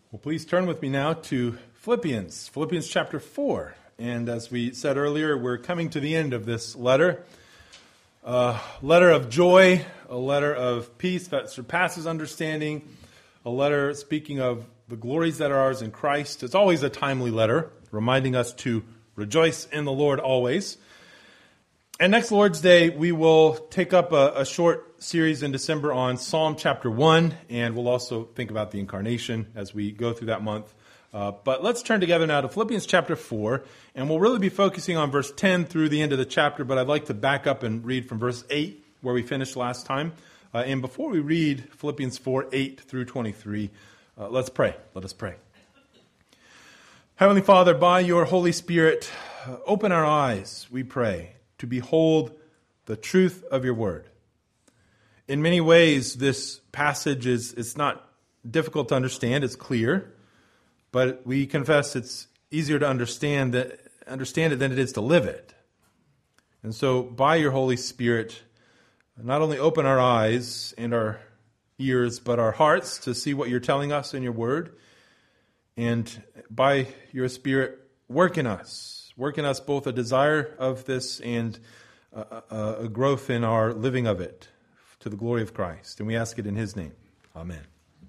Well, please turn with me now to Philippians chapter 4. And as we said earlier, we're coming to the end of this letter. A letter of joy, a letter of peace that surpasses understanding, a letter speaking of the glories that are ours in Christ. It's always a timely letter, reminding us to rejoice in the Lord always. And next Lord's Day, we will take up a short series in December on Psalm chapter 1, and we'll also think about the incarnation as we go through that month. But let's turn together now to Philippians chapter 4, and we'll really be focusing on verse 10 through the end of the chapter, but I'd like to back up and read from verse 8, where we finished last time. And before we read Philippians 4, 8 through 23, let's pray. Let us pray. Heavenly Father, by your Holy Spirit, open our eyes, we pray, to behold the truth of your word. In many ways, this passage it's not difficult to understand, it's clear, but we confess it's easier to understand it than it is to live it. And so, by your Holy Spirit, not only open our eyes and our ears, but our hearts to see what you're telling us in your word, and by your Spirit, work in us both a desire of this and a growth in our living of it to the glory of Christ. And we ask it in his name. Amen.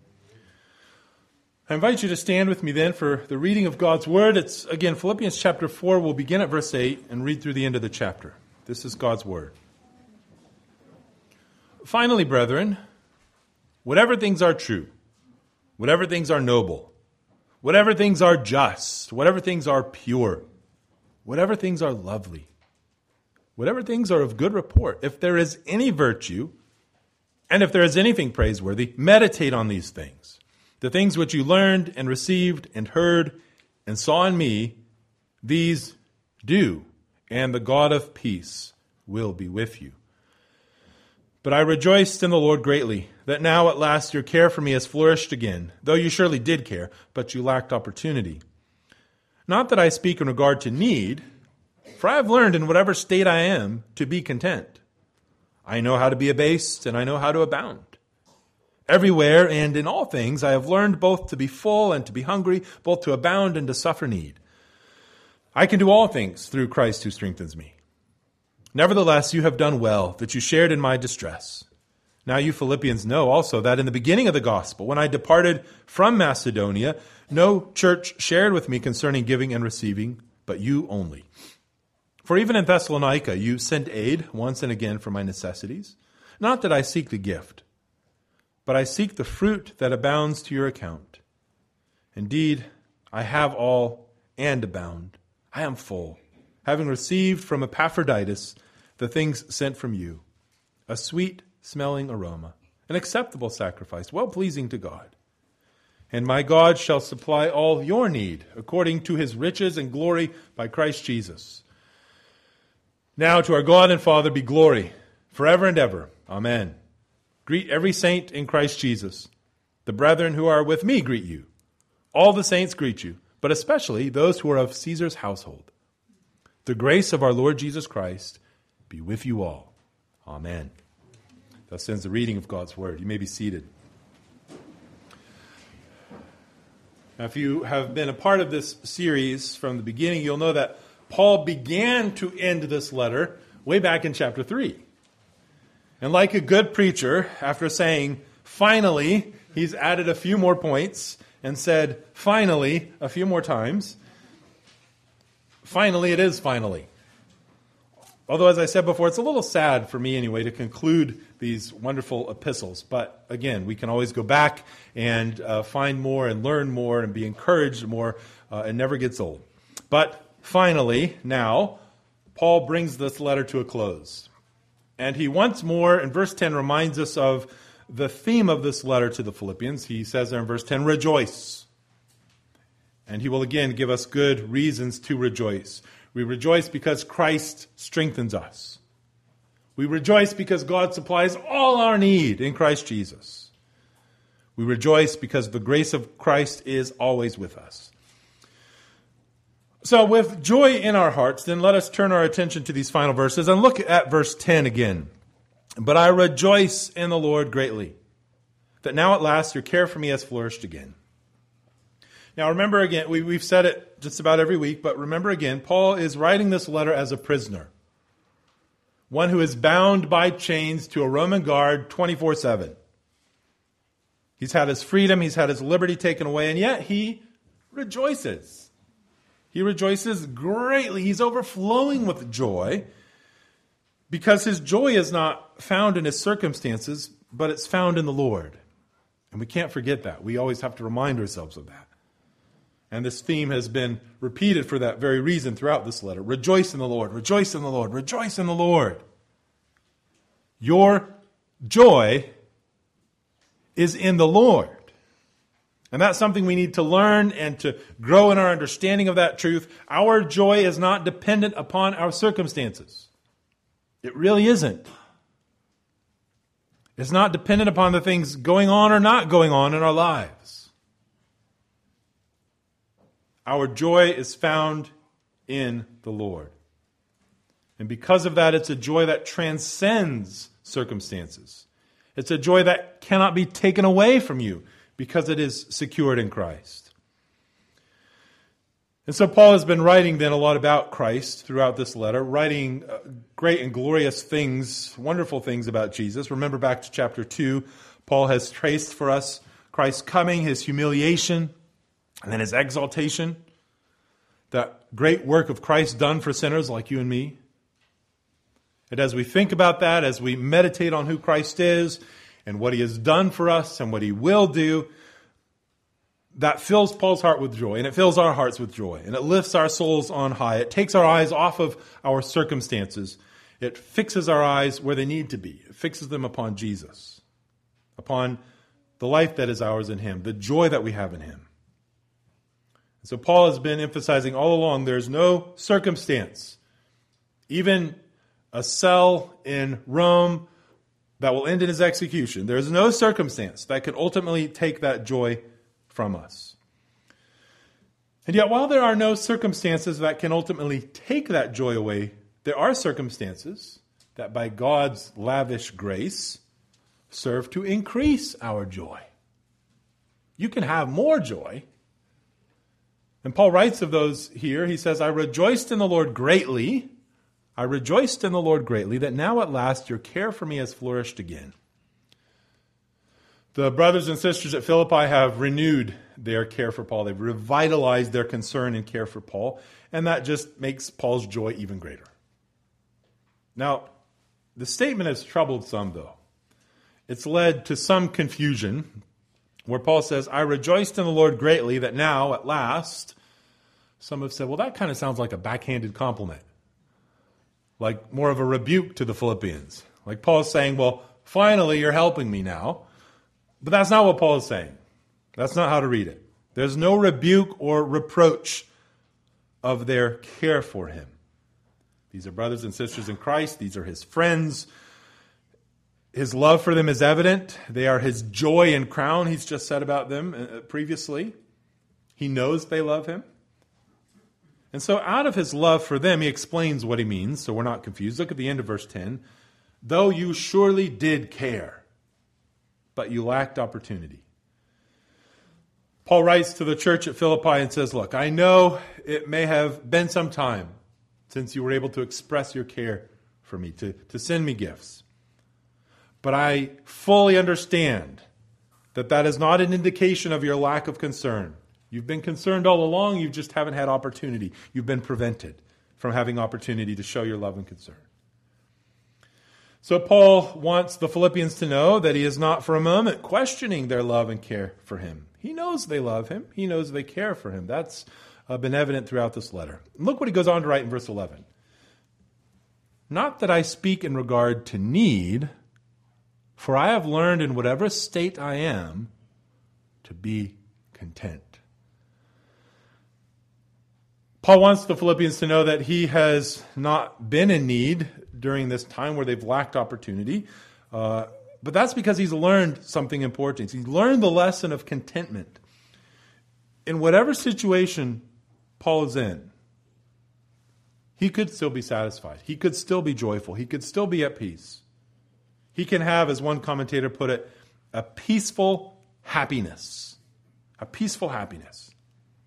I invite you to stand with me then for the reading of God's word. It's, again, Philippians chapter 4. We'll begin at verse 8 and read through the end of the chapter. This is God's word. Finally, brethren, whatever things are true, whatever things are noble, whatever things are just, whatever things are pure, whatever things are lovely, whatever things are of good report, if there is any virtue, and if there is anything praiseworthy, meditate on these things. The things which you learned and received and heard and saw in me, these do, and the God of peace will be with you. But I rejoiced in the Lord greatly, that now at last your care for me has flourished again, though you surely did care, but you lacked opportunity. Not that I speak in regard to need, for I have learned in whatever state I am to be content. I know how to be abased, and I know how to abound. Everywhere and in all things I have learned both to be full and to be hungry, both to abound and to suffer need. I can do all things through Christ who strengthens me. Nevertheless, you have done well that you shared in my distress. Now you Philippians know also that in the beginning of the gospel, when I departed from Macedonia, no church shared with me concerning giving and receiving, but you only. For even in Thessalonica you sent aid once and again for my necessities. Not that I seek the gift, but I seek the fruit that abounds to your account. Indeed, I have all and abound. I am full, having received from Epaphroditus the things sent from you, a sweet-smelling aroma, an acceptable sacrifice, well-pleasing to God. And my God shall supply all your need according to his riches and glory by Christ Jesus. Now to our God and Father be glory forever and ever. Amen. Greet every saint in Christ Jesus. The brethren who are with me greet you. All the saints greet you, but especially those who are of Caesar's household. The grace of our Lord Jesus Christ be with you all. Amen. Thus ends the reading of God's word. You may be seated. Now, if you have been a part of this series from the beginning, you'll know that Paul began to end this letter way back in chapter 3. And like a good preacher, after saying, finally, he's added a few more points and said, finally, a few more times. Finally, it is finally. Although, as I said before, it's a little sad for me anyway to conclude these wonderful epistles. But again, we can always go back and find more and learn more and be encouraged more. It never gets old. But finally, now, Paul brings this letter to a close. And he once more, in verse 10, reminds us of the theme of this letter to the Philippians. He says there in verse 10, rejoice. And he will again give us good reasons to rejoice. We rejoice because Christ strengthens us. We rejoice because God supplies all our need in Christ Jesus. We rejoice because the grace of Christ is always with us. So with joy in our hearts, then let us turn our attention to these final verses and look at verse 10 again. But I rejoice in the Lord greatly, that now at last your care for me has flourished again. Now remember again, we've said it just about every week, but remember again, Paul is writing this letter as a prisoner. One who is bound by chains to a Roman guard 24/7. He's had his freedom, he's had his liberty taken away, and yet he rejoices. He rejoices greatly. He's overflowing with joy because his joy is not found in his circumstances, but it's found in the Lord. And we can't forget that. We always have to remind ourselves of that. And this theme has been repeated for that very reason throughout this letter. Rejoice in the Lord, rejoice in the Lord, rejoice in the Lord. Your joy is in the Lord. And that's something we need to learn and to grow in our understanding of that truth. Our joy is not dependent upon our circumstances. It really isn't. It's not dependent upon the things going on or not going on in our lives. Our joy is found in the Lord. And because of that, it's a joy that transcends circumstances. It's a joy that cannot be taken away from you because it is secured in Christ. And so Paul has been writing then a lot about Christ throughout this letter, writing great and glorious things, wonderful things about Jesus. Remember back to chapter 2, Paul has traced for us Christ's coming, his humiliation, and then his exaltation, that great work of Christ done for sinners like you and me. And as we think about that, as we meditate on who Christ is and what he has done for us and what he will do, that fills Paul's heart with joy, and it fills our hearts with joy, and it lifts our souls on high. It takes our eyes off of our circumstances. It fixes our eyes where they need to be. It fixes them upon Jesus, upon the life that is ours in him, the joy that we have in him. So Paul has been emphasizing all along there's no circumstance, even a cell in Rome that will end in his execution. There's no circumstance that can ultimately take that joy from us. And yet, while there are no circumstances that can ultimately take that joy away, there are circumstances that by God's lavish grace serve to increase our joy. You can have more joy. And Paul writes of those here. He says, I rejoiced in the Lord greatly. I rejoiced in the Lord greatly that now at last your care for me has flourished again. The brothers and sisters at Philippi have renewed their care for Paul. They've revitalized their concern and care for Paul. And that just makes Paul's joy even greater. Now, the statement has troubled some, though. It's led to some confusion where Paul says, I rejoiced in the Lord greatly that now, at last, some have said, well, that kind of sounds like a backhanded compliment. Like more of a rebuke to the Philippians. Like Paul's saying, well, finally you're helping me now. But that's not what Paul is saying. That's not how to read it. There's no rebuke or reproach of their care for him. These are brothers and sisters in Christ. These are his friends. His love for them is evident. They are his joy and crown, he's just said about them previously. He knows they love him. And so out of his love for them, he explains what he means, so we're not confused. Look at the end of verse 10. Though you surely did care, but you lacked opportunity. Paul writes to the church at Philippi and says, look, I know it may have been some time since you were able to express your care for me, to send me gifts. But I fully understand that that is not an indication of your lack of concern. You've been concerned all along, you just haven't had opportunity. You've been prevented from having opportunity to show your love and concern. So Paul wants the Philippians to know that he is not for a moment questioning their love and care for him. He knows they love him. He knows they care for him. That's been evident throughout this letter. Look what he goes on to write in verse 11. Not that I speak in regard to need, for I have learned in whatever state I am to be content. Paul wants the Philippians to know that he has not been in need during this time where they've lacked opportunity. But that's because he's learned something important. He's learned the lesson of contentment. In whatever situation Paul is in, he could still be satisfied. He could still be joyful. He could still be at peace. He can have, as one commentator put it, a peaceful happiness. A peaceful happiness.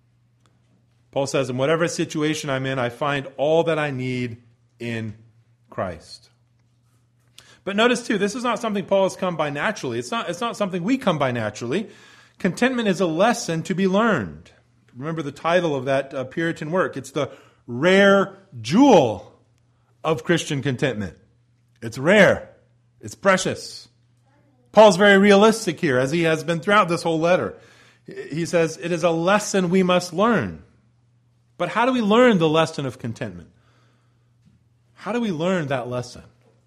Paul says, in whatever situation I'm in, I find all that I need in Christ. But notice too, this is not something Paul has come by naturally. It's not something we come by naturally. Contentment is a lesson to be learned. Remember the title of that Puritan work. It's the rare jewel of Christian contentment. It's rare. It's precious. Paul's very realistic here, as he has been throughout this whole letter. He says it is a lesson we must learn. But how do we learn the lesson of contentment? How do we learn that lesson?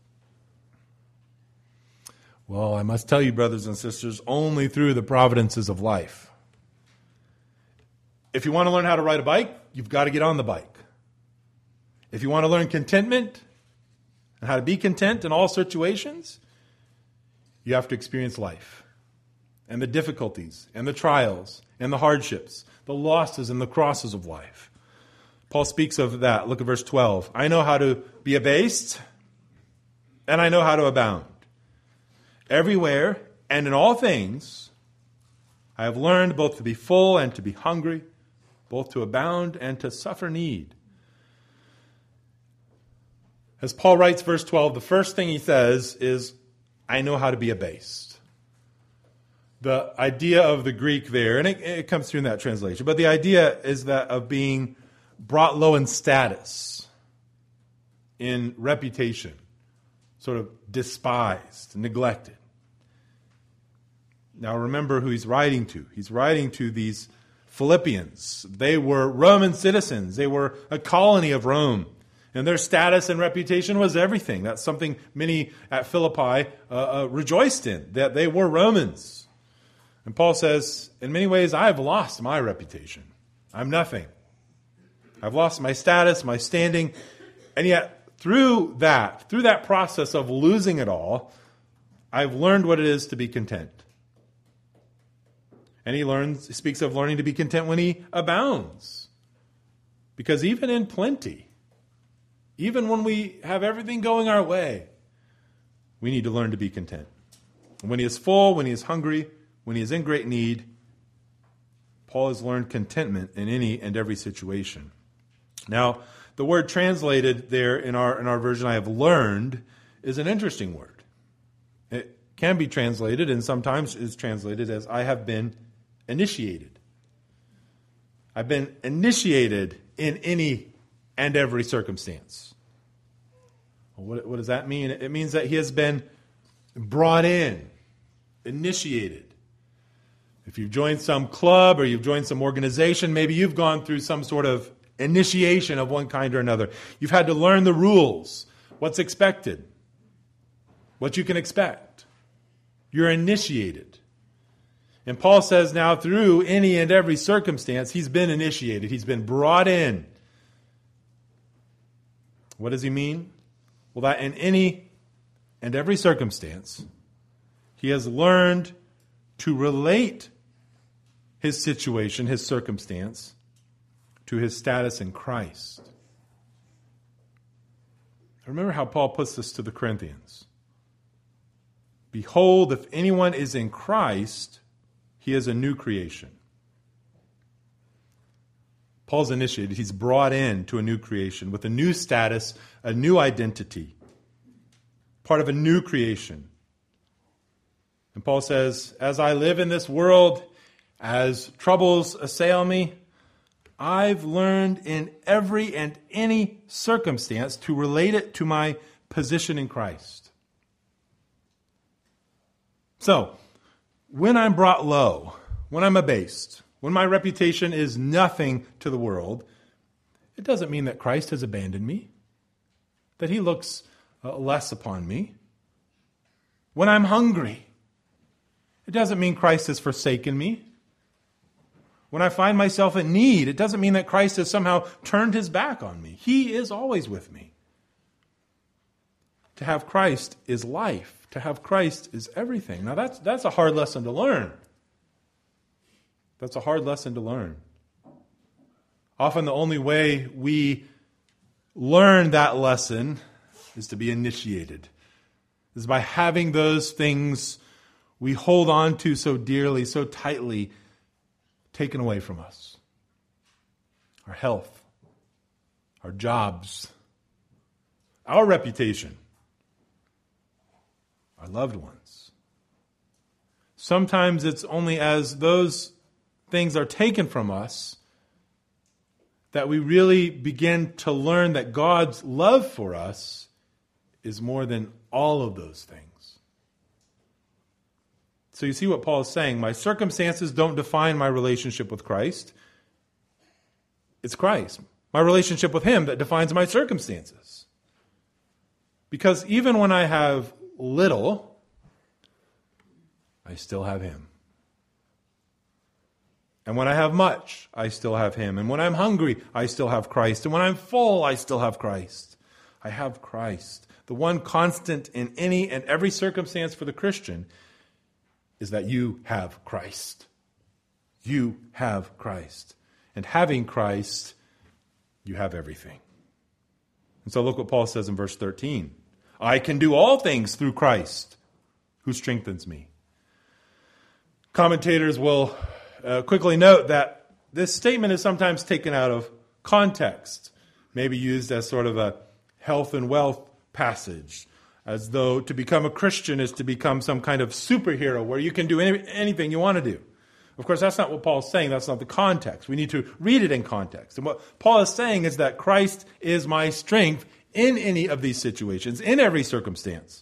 Well, I must tell you, brothers and sisters, only through the providences of life. If you want to learn how to ride a bike, you've got to get on the bike. If you want to learn contentment and how to be content in all situations, you have to experience life and the difficulties and the trials and the hardships, the losses and the crosses of life. Paul speaks of that. Look at verse 12. I know how to be abased, and I know how to abound. Everywhere and in all things, I have learned both to be full and to be hungry, both to abound and to suffer need. As Paul writes verse 12, the first thing he says is, I know how to be abased. The idea of the Greek there, and it comes through in that translation, but the idea is that of being brought low in status, in reputation, sort of despised, neglected. Now remember who he's writing to. He's writing to these Philippians. They were Roman citizens. They were a colony of Rome. And their status and reputation was everything. That's something many at Philippi rejoiced in, that they were Romans. And Paul says, in many ways, I have lost my reputation. I'm nothing. I've lost my status, my standing. And yet, through that process of losing it all, I've learned what it is to be content. And he speaks of learning to be content when he abounds. Because even in plenty, even when we have everything going our way, we need to learn to be content. And when he is full, when he is hungry, when he is in great need, Paul has learned contentment in any and every situation. Now, the word translated there in our version, I have learned, is an interesting word. It can be translated, and sometimes is translated as I have been initiated. I've been initiated in any and every circumstance. Well, what does that mean? It means that he has been brought in, initiated. If you've joined some club or you've joined some organization, maybe you've gone through some sort of initiation of one kind or another. You've had to learn the rules, what's expected, what you can expect. You're initiated. And Paul says now through any and every circumstance, he's been initiated. He's been brought in. What does he mean? Well, that in any and every circumstance, he has learned to relate his situation, his circumstance, to his status in Christ. Remember how Paul puts this to the Corinthians. Behold, if anyone is in Christ, he is a new creation. Paul's initiated. He's brought in to a new creation with a new status, a new identity, part of a new creation. And Paul says, as I live in this world, as troubles assail me, I've learned in every and any circumstance to relate it to my position in Christ. So, when I'm brought low, when I'm abased, when my reputation is nothing to the world, it doesn't mean that Christ has abandoned me, that he looks less upon me. When I'm hungry, it doesn't mean Christ has forsaken me. When I find myself in need, it doesn't mean that Christ has somehow turned his back on me. He is always with me. To have Christ is life. To have Christ is everything. Now that's a hard lesson to learn. That's a hard lesson to learn. Often the only way we learn that lesson is to be initiated. Is by having those things we hold on to so dearly, so tightly, taken away from us. our health, our jobs, our reputation, our loved ones. Sometimes it's only as those things are taken from us that we really begin to learn that God's love for us is more than all of those things. So you see what Paul is saying. My circumstances don't define my relationship with Christ. It's Christ, my relationship with Him, that defines my circumstances. Because even when I have little, I still have Him. And when I have much, I still have Him. And when I'm hungry, I still have Christ. And when I'm full, I still have Christ. I have Christ. The one constant in any and every circumstance for the Christian is that you have Christ. You have Christ. And having Christ, you have everything. And so look what Paul says in verse 13. I can do all things through Christ who strengthens me. Commentators will quickly note that this statement is sometimes taken out of context, maybe used as sort of a health and wealth passage, as though to become a Christian is to become some kind of superhero where you can do anything you want to do. Of course, that's not what Paul's saying. That's not the context. We need to read it in context. And what Paul is saying is that Christ is my strength in any of these situations, in every circumstance.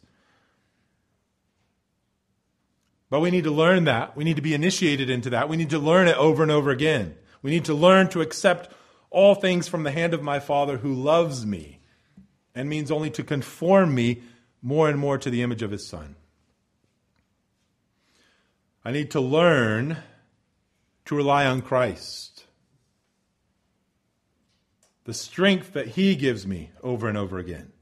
But we need to learn that. We need to be initiated into that. We need to learn it over and over again. We need to learn to accept all things from the hand of my Father who loves me and means only to conform me more and more to the image of His Son. I need to learn to rely on Christ. The strength that He gives me over and over again.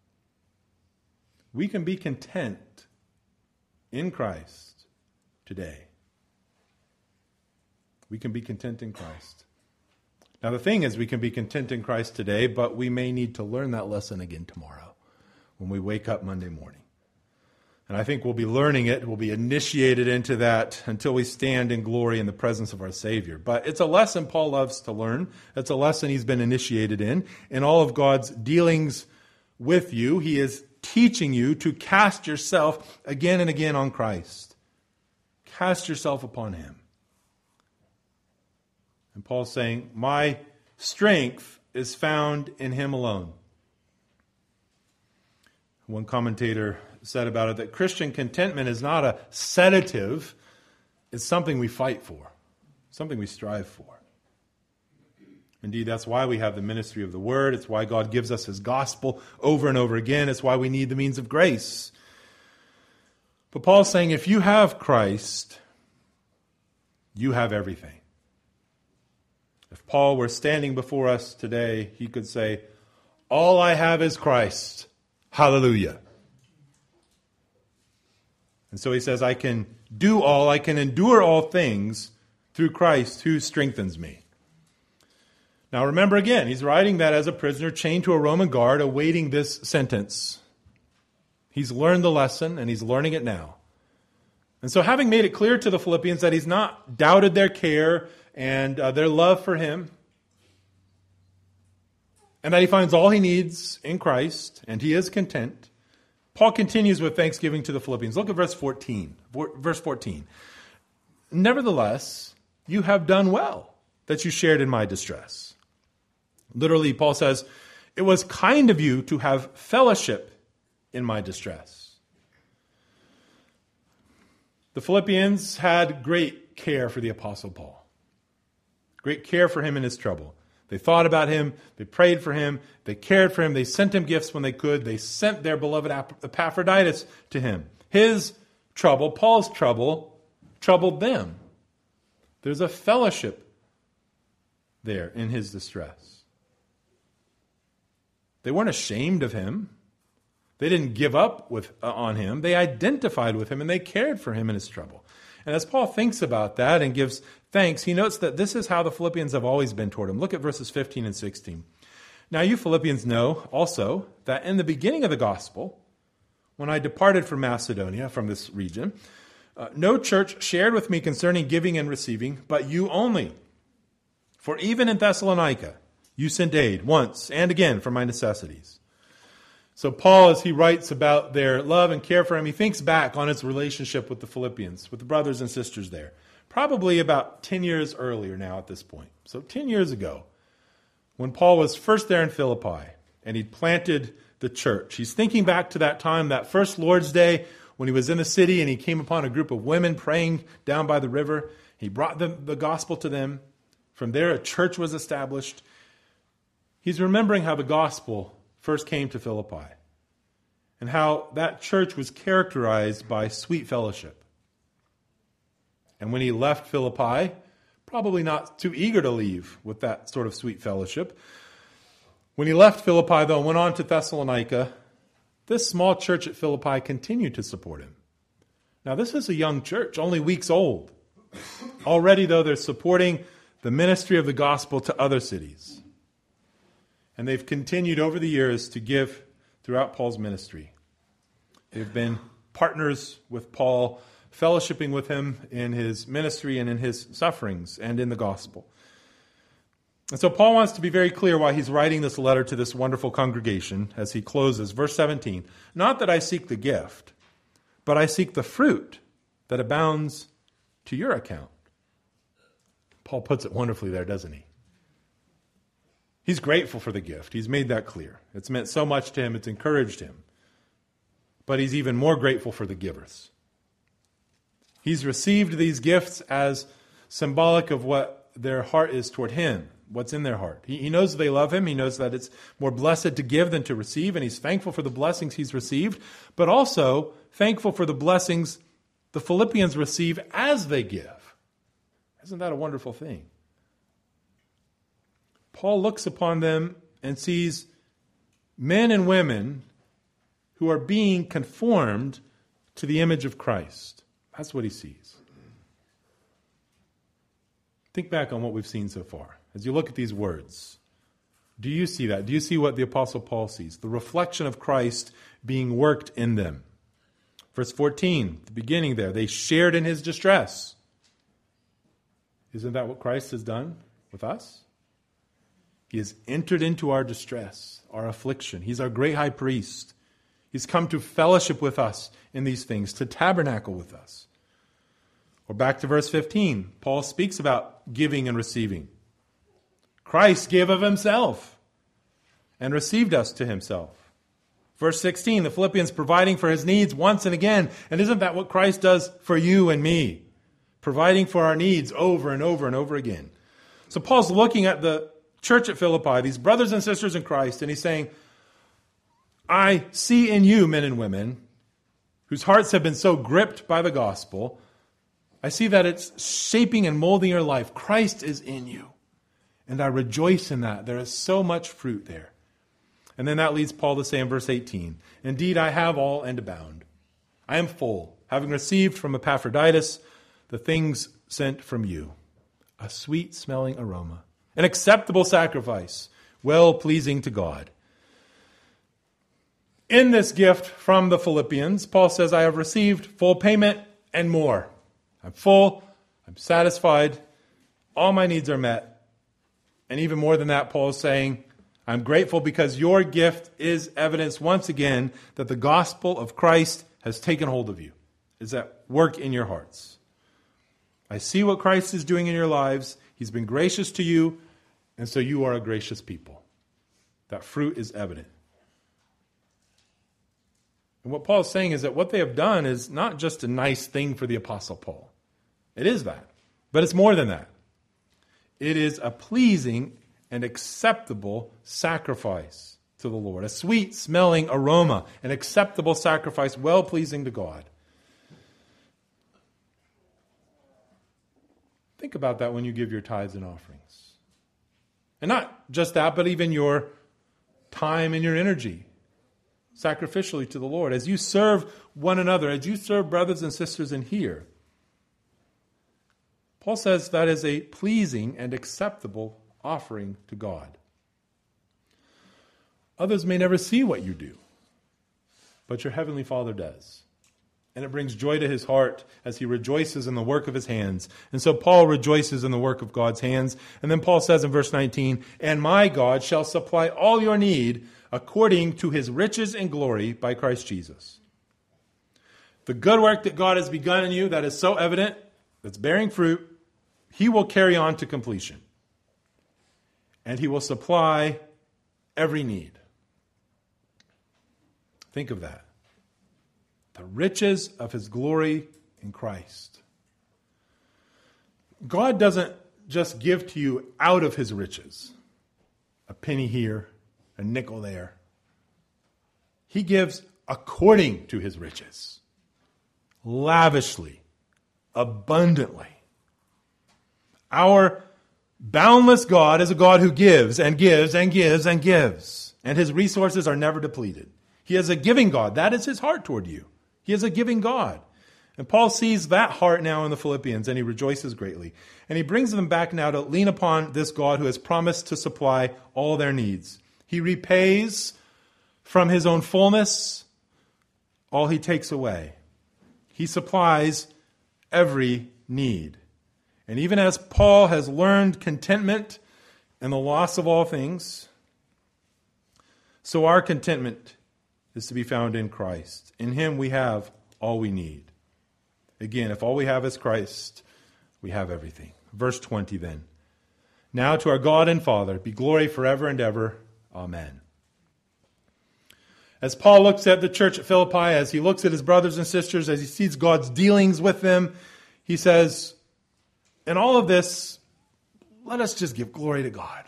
We can be content in Christ today. We can be content in Christ. Now the thing is, we can be content in Christ today, but we may need to learn that lesson again tomorrow when we wake up Monday morning. And I think we'll be learning it, we'll be initiated into that until we stand in glory in the presence of our Savior. But it's a lesson Paul loves to learn. It's a lesson he's been initiated in all of God's dealings with you. He is teaching you to cast yourself again and again on Christ. Cast yourself upon Him. And Paul's saying, my strength is found in Him alone. One commentator said about it that Christian contentment is not a sedative, it's something we fight for, something we strive for. Indeed, that's why we have the ministry of the Word. It's why God gives us His gospel over and over again. It's why we need the means of grace. But Paul's saying, if you have Christ, you have everything. If Paul were standing before us today, he could say, all I have is Christ. Hallelujah. And so he says, I can do all, I can endure all things through Christ who strengthens me. Now remember again, he's writing that as a prisoner chained to a Roman guard awaiting this sentence. He's learned the lesson and he's learning it now. And so having made it clear to the Philippians that he's not doubted their care and their love for him, and that he finds all he needs in Christ, and he is content, Paul continues with thanksgiving to the Philippians. Look at verse 14. Verse 14. Nevertheless, you have done well that you shared in my distress. Literally, Paul says, it was kind of you to have fellowship in my distress. The Philippians had great care for the Apostle Paul. Great care for him in his trouble. They thought about him. They prayed for him. They cared for him. They sent him gifts when they could. They sent their beloved Epaphroditus to him. His trouble, Paul's trouble, troubled them. There's a fellowship there in his distress. They weren't ashamed of him. They didn't give up on him. They identified with him and they cared for him in his trouble. And as Paul thinks about that and gives thanks, he notes that this is how the Philippians have always been toward him. Look at verses 15 and 16. Now you Philippians know also that in the beginning of the gospel, when I departed from Macedonia, from this region, no church shared with me concerning giving and receiving, but you only. For even in Thessalonica, You sent aid once and again for my necessities. So Paul, as he writes about their love and care for him, he thinks back on his relationship with the Philippians, with the brothers and sisters there. Probably about 10 years earlier now at this point. So 10 years ago, when Paul was first there in Philippi and he'd planted the church. He's thinking back to that time, that first Lord's Day, when he was in the city and he came upon a group of women praying down by the river. He brought the gospel to them. From there, a church was established. He's remembering how the gospel first came to Philippi and how that church was characterized by sweet fellowship. And when he left Philippi, probably not too eager to leave with that sort of sweet fellowship. When he left Philippi, though, and went on to Thessalonica, this small church at Philippi continued to support him. Now, this is a young church, only weeks old. Already, though, they're supporting the ministry of the gospel to other cities. And they've continued over the years to give throughout Paul's ministry. They've been partners with Paul, fellowshipping with him in his ministry and in his sufferings and in the gospel. And so Paul wants to be very clear why he's writing this letter to this wonderful congregation as he closes. Verse 17, not that I seek the gift, but I seek the fruit that abounds to your account. Paul puts it wonderfully there, doesn't he? He's grateful for the gift. He's made that clear. It's meant so much to him. It's encouraged him. But he's even more grateful for the givers. He's received these gifts as symbolic of what their heart is toward him. What's in their heart. He knows they love him. He knows that it's more blessed to give than to receive, and he's thankful for the blessings he's received, but also thankful for the blessings the Philippians receive as they give. Isn't that a wonderful thing? Paul looks upon them and sees men and women who are being conformed to the image of Christ. That's what he sees. Think back on what we've seen so far. As you look at these words, do you see that? Do you see what the Apostle Paul sees? The reflection of Christ being worked in them. Verse 14, the beginning there, they shared in his distress. Isn't that what Christ has done with us? He has entered into our distress, our affliction. He's our great high priest. He's come to fellowship with us in these things, to tabernacle with us. Or back to verse 15, Paul speaks about giving and receiving. Christ gave of himself and received us to himself. Verse 16, the Philippians providing for his needs once and again. And isn't that what Christ does for you and me? Providing for our needs over and over and over again. So Paul's looking at the church at Philippi, these brothers and sisters in Christ, and he's saying, I see in you, men and women, whose hearts have been so gripped by the gospel, I see that it's shaping and molding your life. Christ is in you. And I rejoice in that. There is so much fruit there. And then that leads Paul to say in verse 18, indeed, I have all and abound. I am full, having received from Epaphroditus the things sent from you, a sweet-smelling aroma, an acceptable sacrifice, well-pleasing to God. In this gift from the Philippians, Paul says, I have received full payment and more. I'm full, I'm satisfied, all my needs are met. And even more than that, Paul is saying, I'm grateful because your gift is evidence once again that the gospel of Christ has taken hold of you, is at work in your hearts. I see what Christ is doing in your lives. He's been gracious to you, and so you are a gracious people. That fruit is evident. And what Paul is saying is that what they have done is not just a nice thing for the Apostle Paul. It is that, but it's more than that. It is a pleasing and acceptable sacrifice to the Lord. A sweet-smelling aroma, an acceptable sacrifice, well-pleasing to God. Think about that when you give your tithes and offerings. And not just that, but even your time and your energy sacrificially to the Lord. As you serve one another, as you serve brothers and sisters in here, Paul says that is a pleasing and acceptable offering to God. Others may never see what you do, but your Heavenly Father does. And it brings joy to his heart as he rejoices in the work of his hands. And so Paul rejoices in the work of God's hands. And then Paul says in verse 19, "And my God shall supply all your need according to his riches and glory by Christ Jesus." The good work that God has begun in you, that is so evident, that's bearing fruit, he will carry on to completion. And he will supply every need. Think of that. The riches of his glory in Christ. God doesn't just give to you out of his riches. A penny here, a nickel there. He gives according to his riches. Lavishly. Abundantly. Our boundless God is a God who gives and gives and gives and gives. And his resources are never depleted. He is a giving God. That is his heart toward you. He is a giving God. And Paul sees that heart now in the Philippians, and he rejoices greatly. And he brings them back now to lean upon this God who has promised to supply all their needs. He repays from his own fullness all he takes away. He supplies every need. And even as Paul has learned contentment in the loss of all things, so our contentment is to be found in Christ. In him we have all we need. Again, if all we have is Christ, we have everything. Verse 20 then. "Now to our God and Father be glory forever and ever. Amen." As Paul looks at the church at Philippi, as he looks at his brothers and sisters, as he sees God's dealings with them, he says, in all of this, let us just give glory to God.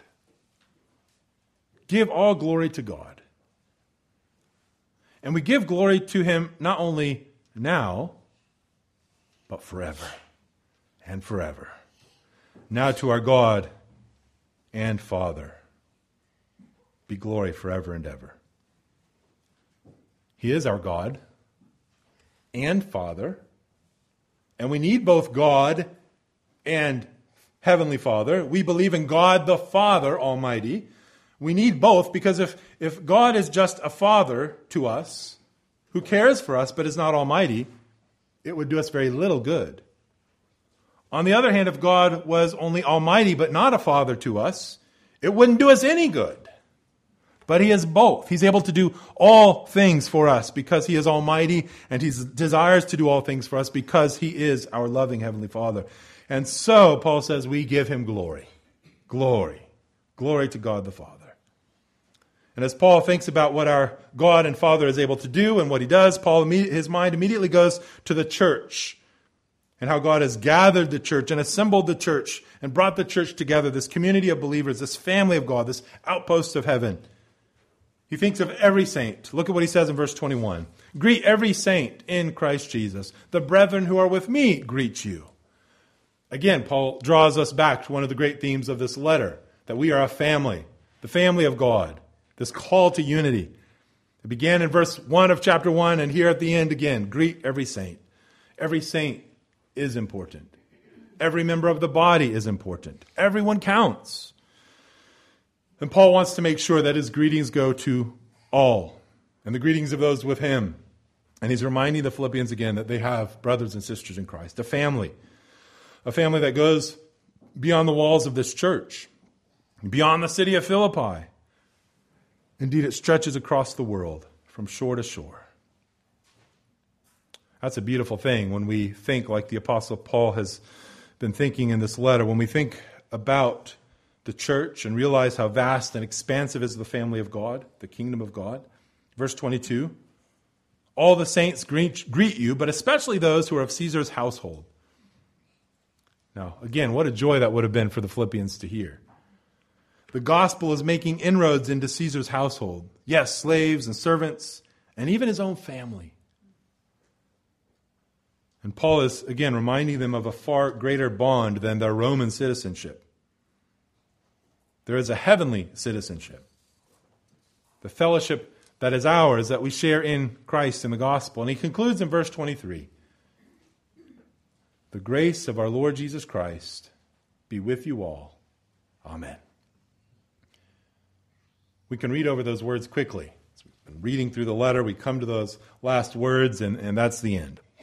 Give all glory to God. And we give glory to him not only now, but forever and forever. Now to our God and Father be glory forever and ever. He is our God and Father, and we need both God and Heavenly Father. We believe in God the Father Almighty. We need both because if God is just a father to us, who cares for us but is not almighty, it would do us very little good. On the other hand, if God was only almighty but not a father to us, it wouldn't do us any good. But he is both. He's able to do all things for us because he is almighty, and he desires to do all things for us because he is our loving Heavenly Father. And so, Paul says, we give him glory. Glory. Glory to God the Father. And as Paul thinks about what our God and Father is able to do and what he does, his mind immediately goes to the church and how God has gathered the church and assembled the church and brought the church together, this community of believers, this family of God, this outpost of heaven. He thinks of every saint. Look at what he says in verse 21. "Greet every saint in Christ Jesus. The brethren who are with me greet you." Again, Paul draws us back to one of the great themes of this letter, that we are a family, the family of God. This call to unity. It began in verse 1 of chapter 1, and here at the end again, greet every saint. Every saint is important. Every member of the body is important. Everyone counts. And Paul wants to make sure that his greetings go to all, and the greetings of those with him. And he's reminding the Philippians again that they have brothers and sisters in Christ, a family that goes beyond the walls of this church, beyond the city of Philippi. Indeed, it stretches across the world from shore to shore. That's a beautiful thing when we think like the Apostle Paul has been thinking in this letter, when we think about the church and realize how vast and expansive is the family of God, the kingdom of God. Verse 22, "All the saints greet you, but especially those who are of Caesar's household." Now, again, what a joy that would have been for the Philippians to hear. The gospel is making inroads into Caesar's household. Yes, slaves and servants, and even his own family. And Paul is, again, reminding them of a far greater bond than their Roman citizenship. There is a heavenly citizenship. The fellowship that is ours, that we share in Christ and the gospel. And he concludes in verse 23. "The grace of our Lord Jesus Christ be with you all. Amen." We can read over those words quickly. As we've been reading through the letter, we come to those last words, and that's the end.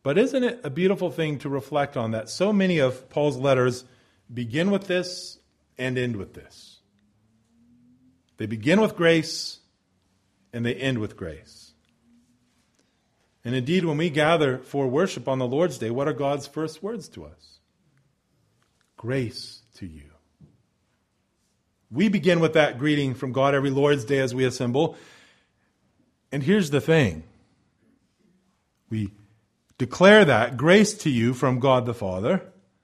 But isn't it a beautiful thing to reflect on that so many of Paul's letters begin with this and end with this? They begin with grace and they end with grace. And indeed, when we gather for worship on the Lord's Day, what are God's first words to us? Grace to you. We begin with that greeting from God every Lord's Day as we assemble. And here's the thing. We declare that grace to you from God the Father.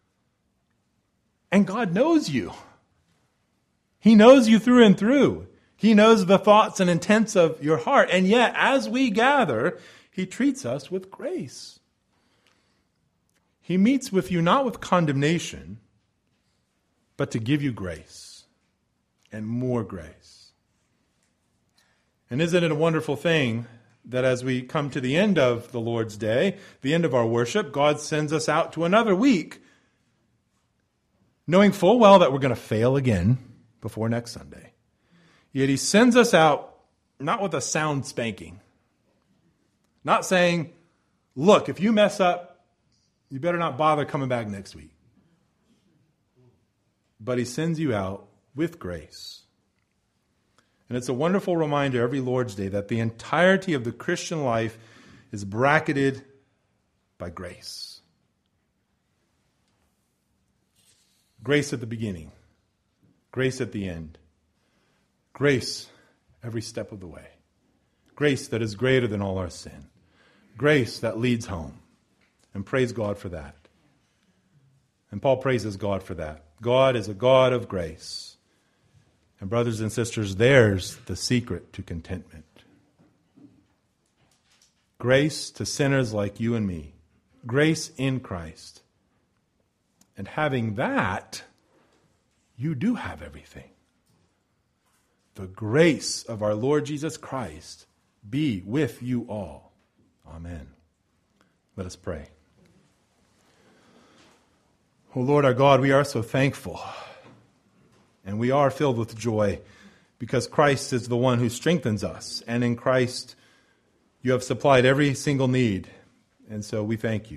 And God knows you. He knows you through and through. He knows the thoughts and intents of your heart. And yet, as we gather, He treats us with grace. He meets with you not with condemnation, but to give you grace and more grace. And isn't it a wonderful thing that as we come to the end of the Lord's Day, the end of our worship, God sends us out to another week, knowing full well that we're going to fail again before next Sunday. Yet He sends us out not with a sound spanking, not saying, look, if you mess up, you better not bother coming back next week. But He sends you out with grace. And it's a wonderful reminder every Lord's Day that the entirety of the Christian life is bracketed by grace. Grace at the beginning. Grace at the end. Grace every step of the way. Grace that is greater than all our sin. Grace that leads home. And praise God for that. And Paul praises God for that. God is a God of grace. And brothers and sisters, there's the secret to contentment. Grace to sinners like you and me. Grace in Christ. And having that, you do have everything. The grace of our Lord Jesus Christ be with you all. Amen. Let us pray. O Lord our God, we are so thankful. And we are filled with joy because Christ is the one who strengthens us. And in Christ, you have supplied every single need. And so we thank you.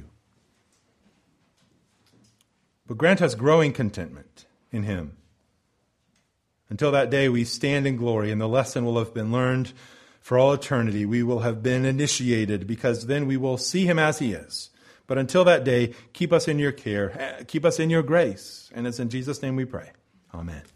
But grant us growing contentment in Him. Until that day we stand in glory and the lesson will have been learned for all eternity. We will have been initiated because then we will see Him as He is. But until that day, keep us in your care, keep us in your grace. And it's in Jesus' name we pray. Amen.